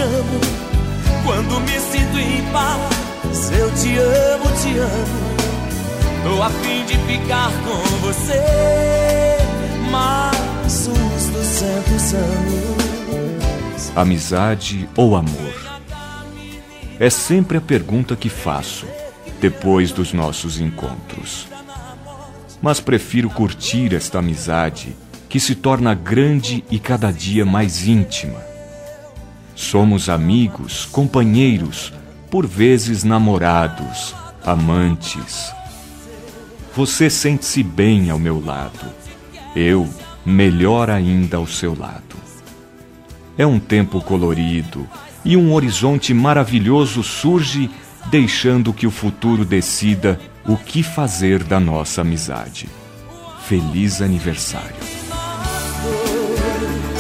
chamo. Quando me sinto em paz, eu te amo. Tô a fim de ficar com você mais uns 200 anos. Amizade ou amor? É sempre a pergunta que faço depois dos nossos encontros. Mas prefiro curtir esta amizade que se torna grande e cada dia mais íntima. Somos amigos, companheiros, por vezes namorados, amantes. Você sente-se bem ao meu lado, eu, melhor ainda, ao seu lado. É um tempo colorido e um horizonte maravilhoso surge, deixando que o futuro decida o que fazer da nossa amizade. Feliz aniversário.